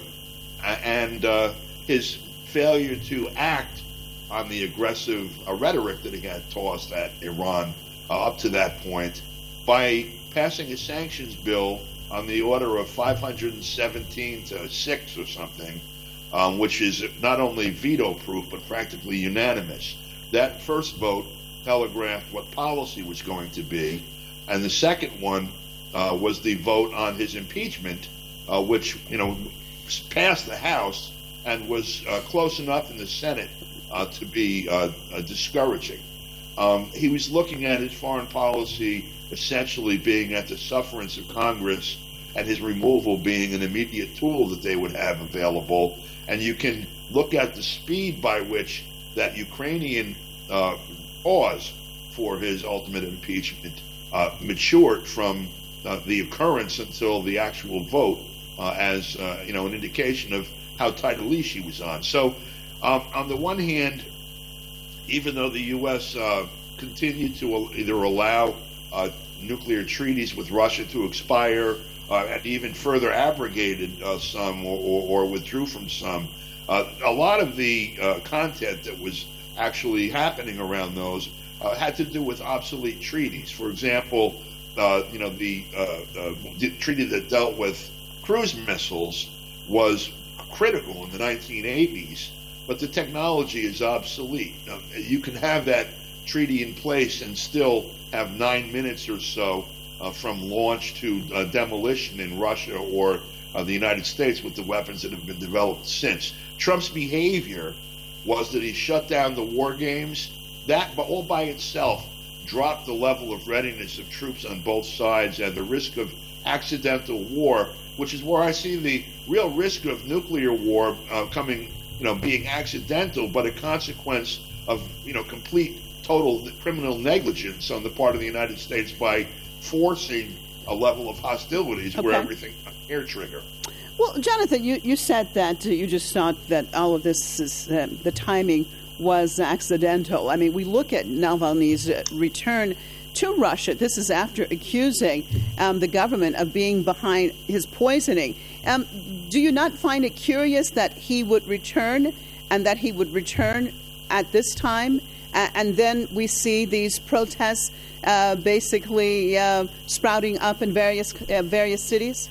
and uh, his failure to act on the aggressive uh, rhetoric that he had tossed at Iran uh, up to that point by passing a sanctions bill on the order of five hundred seventeen to six or something, um, which is not only veto-proof but practically unanimous. That first vote telegraphed what policy was going to be, and the second one uh, was the vote on his impeachment, uh, which you know passed the House and was uh, close enough in the Senate uh, to be uh, uh, discouraging. Um, he was looking at his foreign policy essentially being at the sufferance of Congress, and his removal being an immediate tool that they would have available. And you can look at the speed by which that Ukrainian uh, cause for his ultimate impeachment uh, matured from uh, the occurrence until the actual vote uh, as uh, you know an indication of how tight a leash he was on. So um, on the one hand, even though the U S uh, continued to either allow uh, nuclear treaties with Russia to expire, uh, and even further abrogated uh, some or, or, or withdrew from some, uh, a lot of the uh, content that was actually happening around those uh, had to do with obsolete treaties. For example, uh, you know the, uh, uh, the treaty that dealt with cruise missiles was critical in the nineteen eighties, but the technology is obsolete. Now, you can have that treaty in place and still have nine minutes or so uh, from launch to uh, demolition in Russia or uh, the United States with the weapons that have been developed since. Trump's behavior was that he shut down the war games. That all by itself dropped the level of readiness of troops on both sides and the risk of accidental war, which is where I see the real risk of nuclear war uh, coming, you know, being accidental, but a consequence of, you know, complete total criminal negligence on the part of the United States by forcing a level of hostilities Okay. where everything hair trigger. Well, Jonathan, you, you said that uh, you just thought that all of this is, uh, the timing was accidental. I mean, we look at Navalny's uh, return to Russia. This is after accusing um, the government of being behind his poisoning. Um, do you not find it curious that he would return and that he would return at this time? Uh, and then we see these protests uh, basically uh, sprouting up in various uh, various cities?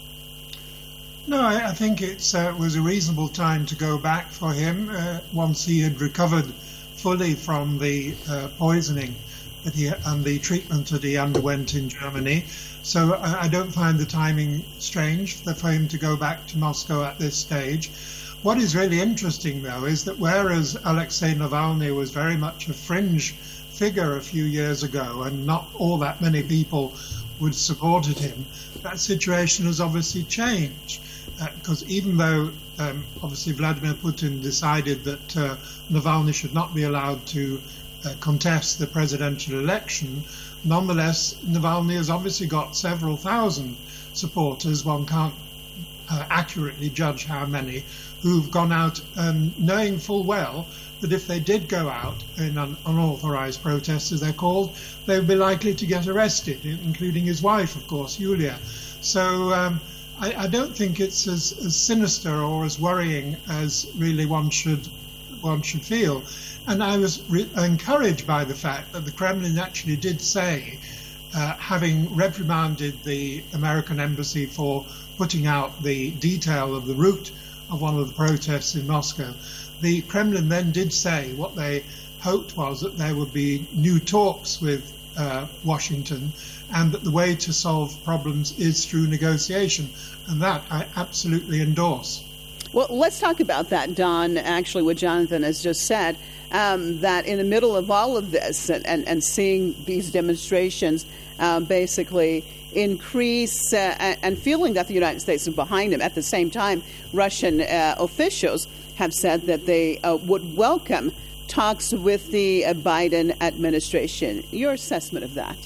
No, I, I think it's, uh, it was a reasonable time to go back for him uh, once he had recovered fully from the uh, poisoning that he, and the treatment that he underwent in Germany. So I, I don't find the timing strange for him to go back to Moscow at this stage. What is really interesting, though, is that whereas Alexei Navalny was very much a fringe figure a few years ago and not all that many people would supported him, that situation has obviously changed. Because uh, even though um, obviously Vladimir Putin decided that uh, Navalny should not be allowed to uh, contest the presidential election, nonetheless, Navalny has obviously got several thousand supporters. One can't uh, accurately judge how many, who've gone out um, knowing full well that if they did go out in an unauthorized protest, as they're called, they would be likely to get arrested, including his wife, of course, Yulia. So um, I, I don't think it's as, as sinister or as worrying as really one should one should feel. And I was re- encouraged by the fact that the Kremlin actually did say, uh, having reprimanded the American embassy for putting out the detail of the route of one of the protests in Moscow, the Kremlin then did say what they hoped was that there would be new talks with uh, Washington, and that the way to solve problems is through negotiation. And that I absolutely endorse. Well, let's talk about that, Don, actually what Jonathan has just said, um, that in the middle of all of this and, and, and seeing these demonstrations uh, basically increase uh, and feeling that the United States is behind him, at the same time, Russian uh, officials have said that they uh, would welcome talks with the uh, Biden administration. Your assessment of that?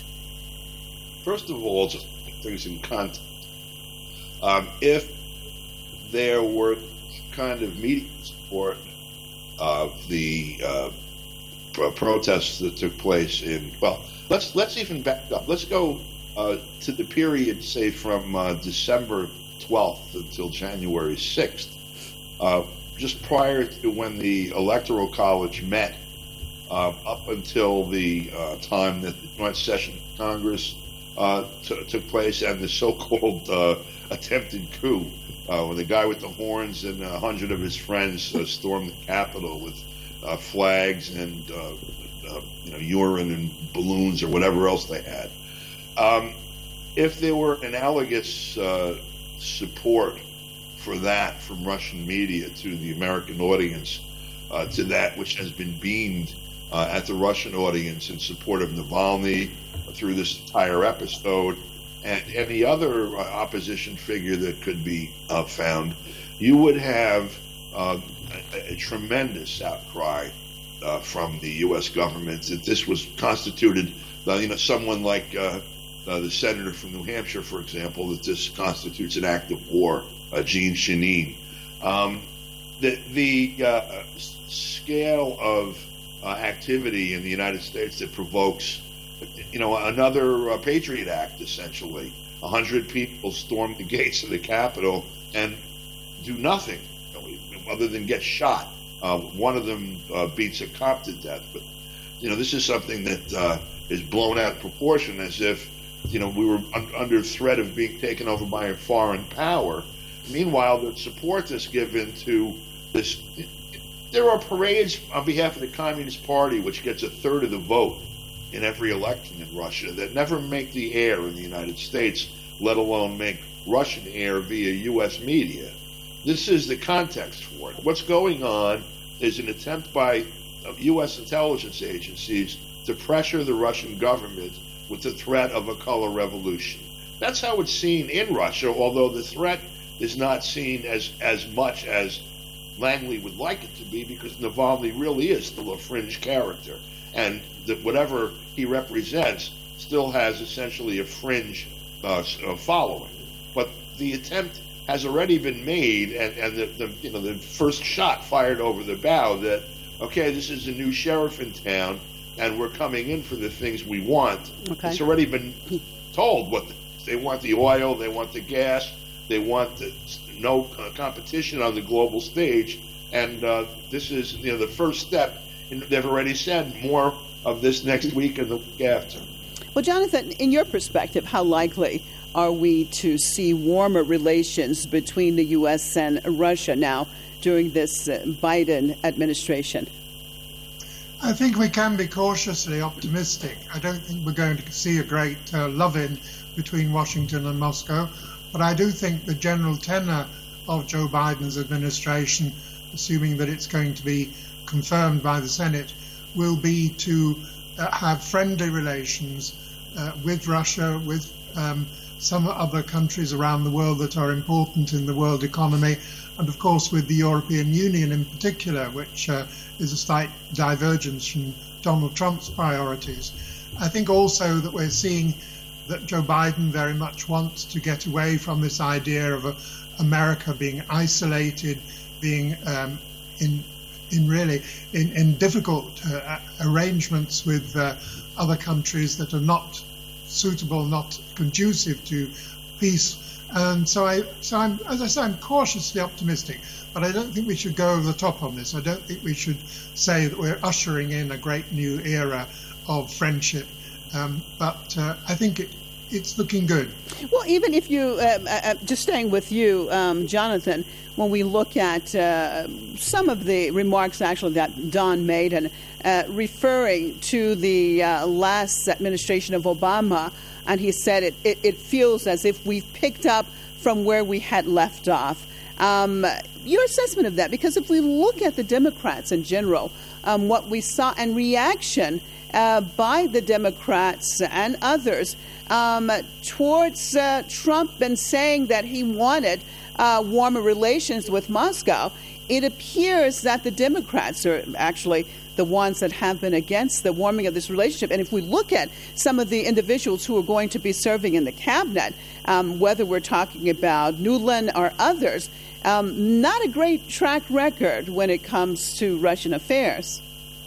First of all, just put things in context. Um, if there were kind of media support of the uh, pro- protests that took place in, well, let's let's even back up. Let's go uh, to the period, say, from uh, December twelfth until January sixth, uh, just prior to when the Electoral College met, uh, up until the uh, time that the joint session of Congress uh, t- took place and the so-called uh, attempted coup, uh, when the guy with the horns and a hundred of his friends uh, stormed the Capitol with uh, flags and uh, uh, you know, urine and balloons or whatever else they had. Um, if there were analogous uh, support for that from Russian media to the American audience, uh, to that which has been beamed uh, at the Russian audience in support of Navalny uh, through this entire episode, and any other uh, opposition figure that could be uh, found, you would have uh, a, a tremendous outcry uh, from the U S government that this was constituted, uh, you know, someone like uh, uh, the senator from New Hampshire, for example, that this constitutes an act of war, uh, Gene Shanine. Um, the the uh, scale of uh, activity in the United States that provokes, you know, another uh, Patriot Act, essentially. A hundred people storm the gates of the Capitol and do nothing, you know, other than get shot. Uh, one of them uh, beats a cop to death. But, you know, this is something that uh, is blown out of proportion, as if, you know, we were un- under threat of being taken over by a foreign power. Meanwhile, the support that's given to this, there are parades on behalf of the Communist Party, which gets a third of the vote in every election in Russia, that never make the air in the United States, let alone make Russian air via U S media. This is the context for it. What's going on is an attempt by U S intelligence agencies to pressure the Russian government with the threat of a color revolution. That's how it's seen in Russia, although the threat is not seen as, as much as Langley would like it to be, because Navalny really is still a fringe character. And that whatever he represents still has essentially a fringe uh, following. But the attempt has already been made, and, and the, the you know the first shot fired over the bow that, okay, this is a new sheriff in town, and we're coming in for the things we want. Okay. It's already been told what the, they want: the oil, they want the gas, they want the, no uh, competition on the global stage, and uh, this is you know the first step. And they've already said more of this next week and the week after. Well, Jonathan, in your perspective, how likely are we to see warmer relations between the U S and Russia now during this uh, Biden administration? I think we can be cautiously optimistic. I don't think we're going to see a great uh, love-in between Washington and Moscow, but I do think the general tenor of Joe Biden's administration, assuming that it's going to be confirmed by the Senate, will be to uh, have friendly relations uh, with Russia, with um, some other countries around the world that are important in the world economy, and of course with the European Union in particular, which uh, is a slight divergence from Donald Trump's priorities. I think also that we're seeing that Joe Biden very much wants to get away from this idea of uh, America being isolated, being um, in in really in, in difficult uh, arrangements with uh, other countries that are not suitable, not conducive to peace. And so I, so I'm, as I say, I'm cautiously optimistic, but I don't think we should go over the top on this. I don't think we should say that we're ushering in a great new era of friendship. Um, but uh, I think it, it's looking good. Well, even if you, uh, uh, just staying with you, um, Jonathan, when we look at uh, some of the remarks actually that Don made and uh, referring to the uh, last administration of Obama, and he said it, it, it feels as if we've picked up from where we had left off. Um, your assessment of that, because if we look at the Democrats in general, um, what we saw and reaction uh, by the Democrats and others um, towards uh, Trump and saying that he wanted uh, warmer relations with Moscow, it appears that the Democrats are actually the ones that have been against the warming of this relationship. And if we look at some of the individuals who are going to be serving in the cabinet, um, whether we're talking about Nuland or others, um, not a great track record when it comes to Russian affairs.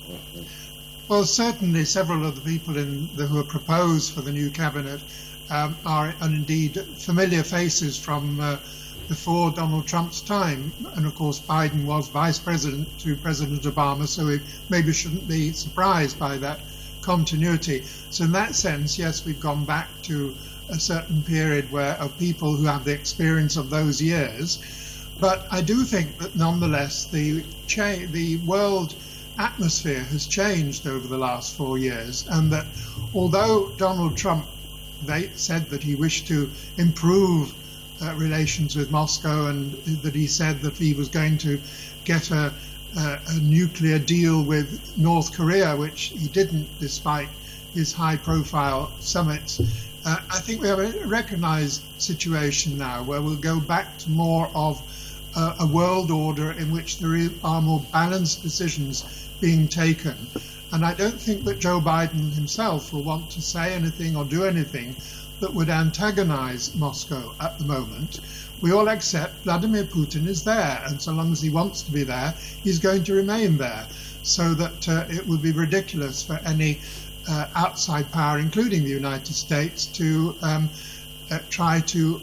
Well, certainly several of the people in the, who are proposed for the new cabinet um, are, are indeed familiar faces from uh, before Donald Trump's time. And of course, Biden was vice president to President Obama, so we maybe shouldn't be surprised by that continuity. So in that sense, yes, we've gone back to a certain period where of people who have the experience of those years. But I do think that nonetheless, the cha- the world atmosphere has changed over the last four years, and that although Donald Trump they said that he wished to improve Uh, relations with Moscow, and that he said that he was going to get a, a, a nuclear deal with North Korea, which he didn't despite his high-profile summits. Uh, I think we have a recognized situation now where we'll go back to more of uh, a world order in which there are more balanced decisions being taken. And I don't think that Joe Biden himself will want to say anything or do anything that would antagonize Moscow at the moment. We all accept Vladimir Putin is there, and so long as he wants to be there, he's going to remain there, so that uh, it would be ridiculous for any uh, outside power, including the United States, to um, uh, try to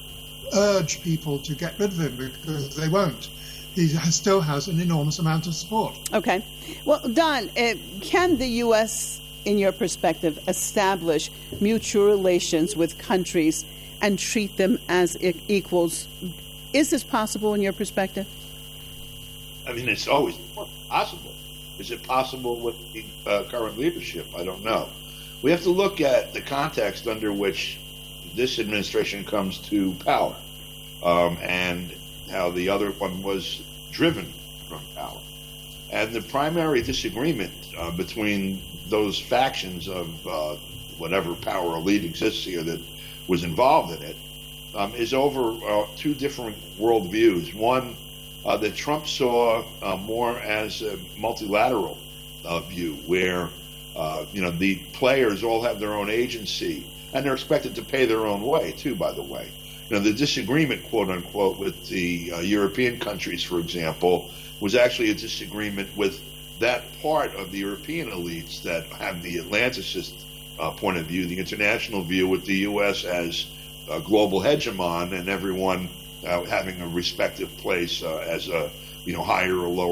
urge people to get rid of him, because they won't. He has, still has an enormous amount of support. Okay. Well, Don, uh, can the U S, in your perspective, establish mutual relations with countries and treat them as equals? Is this possible in your perspective? I mean, it's always possible. Is it possible with the uh, current leadership? I don't know. We have to look at the context under which this administration comes to power, um, and how the other one was driven from power. And the primary disagreement uh, between those factions of uh, whatever power elite exists here that was involved in it um, is over uh, two different worldviews. One uh, that Trump saw uh, more as a multilateral uh, view, where uh, you know the players all have their own agency, and they're expected to pay their own way too. By the way, you know, the disagreement, quote unquote, with the uh, European countries, for example, was actually a disagreement with that part of the European elites that have the Atlanticist uh, point of view, the international view, with the U S as a global hegemon and everyone uh, having a respective place uh, as a, you know, higher or lower